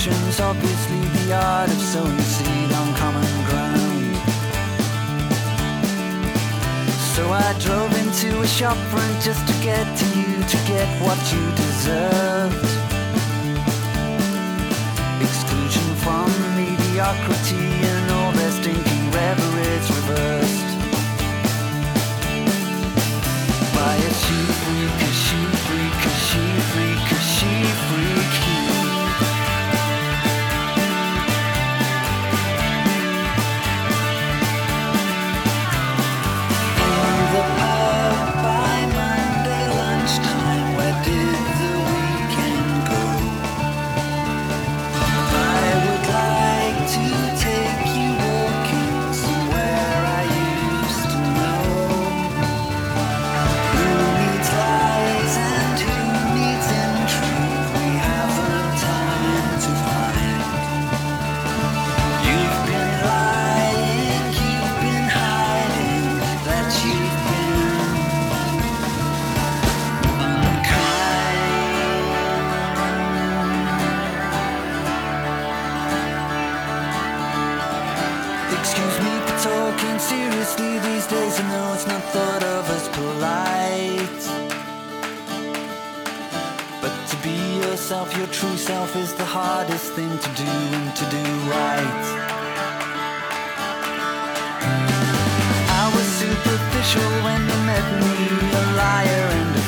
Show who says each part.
Speaker 1: patience, obviously the art of sowing seed on common ground. So I drove into a shop front just to get to you, to get what you deserved. Exclusion from mediocrity and all their stinking reveries reversed. By a she freak, a she freak, a she freak, a she freak you. In the pub by Monday lunchtime, where did the weekend go? I would like to take you walking somewhere I used to know. Who needs lies and who needs intrigue? We haven't time to find. You've been lying, you've been hiding, that you've been unkind. Excuse me for talking seriously these days. I know it's not thought of as polite, but to be yourself, your true self, is the hardest thing to do and to do right. I was superficial when you met me, a liar and a